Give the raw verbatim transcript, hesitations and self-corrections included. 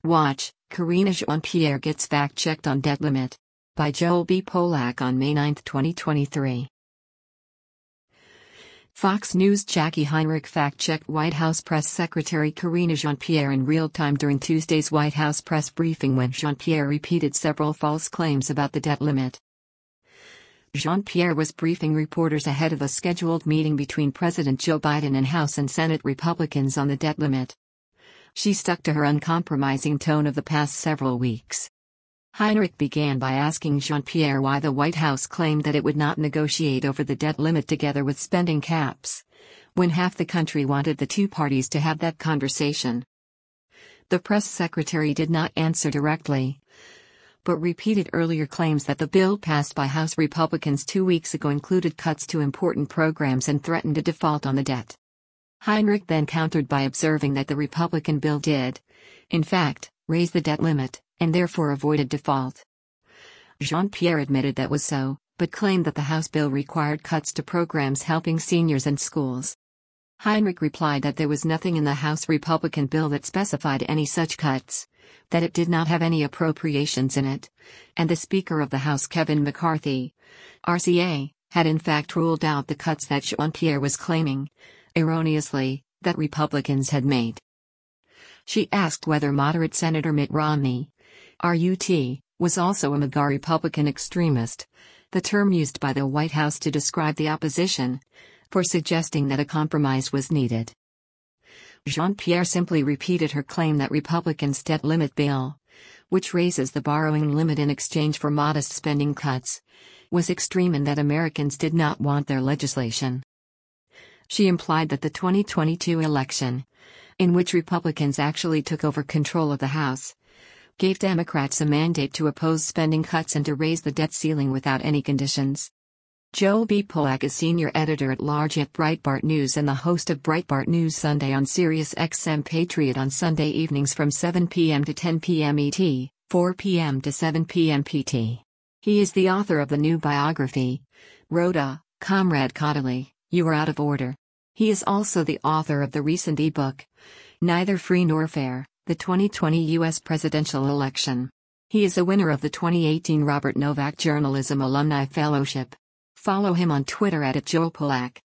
Watch, Karine Jean-Pierre gets fact-checked on debt limit. By Joel B. Polak on May ninth, twenty twenty-three. Fox News' Jackie Heinrich fact-checked White House Press Secretary Karine Jean-Pierre in real time during Tuesday's White House press briefing when Jean-Pierre repeated several false claims about the debt limit. Jean-Pierre was briefing reporters ahead of a scheduled meeting between President Joe Biden and House and Senate Republicans on the debt limit. She stuck to her uncompromising tone of the past several weeks. Heinrich began by asking Jean-Pierre why the White House claimed that it would not negotiate over the debt limit together with spending caps, when half the country wanted the two parties to have that conversation. The press secretary did not answer directly, but repeated earlier claims that the bill passed by House Republicans two weeks ago included cuts to important programs and threatened a default on the debt. Heinrich then countered by observing that the Republican bill did, in fact, raise the debt limit, and therefore avoided default. Jean-Pierre admitted that was so, but claimed that the House bill required cuts to programs helping seniors and schools. Heinrich replied that there was nothing in the House Republican bill that specified any such cuts, that it did not have any appropriations in it, and the Speaker of the House, Kevin McCarthy, R C A, had in fact ruled out the cuts that Jean-Pierre was claiming, erroneously, that Republicans had made. She asked whether moderate Senator Mitt Romney, R U T, was also a MAGA Republican extremist, the term used by the White House to describe the opposition, for suggesting that a compromise was needed. Jean-Pierre simply repeated her claim that Republicans' debt limit bill, which raises the borrowing limit in exchange for modest spending cuts, was extreme and that Americans did not want their legislation. She implied that the twenty twenty-two election, in which Republicans actually took over control of the House, gave Democrats a mandate to oppose spending cuts and to raise the debt ceiling without any conditions. Joel B. Polak is senior editor-at-large at Breitbart News and the host of Breitbart News Sunday on Sirius X M Patriot on Sunday evenings from seven p m to ten p m E T, four p m to seven p m P T. He is the author of the new biography, Rhoda, Comrade Caudalie, You Are Out of Order. He is also the author of the recent e-book, Neither Free Nor Fair, the twenty twenty U S Presidential Election. He is a winner of the twenty eighteen Robert Novak Journalism Alumni Fellowship. Follow him on Twitter at Joel Polak.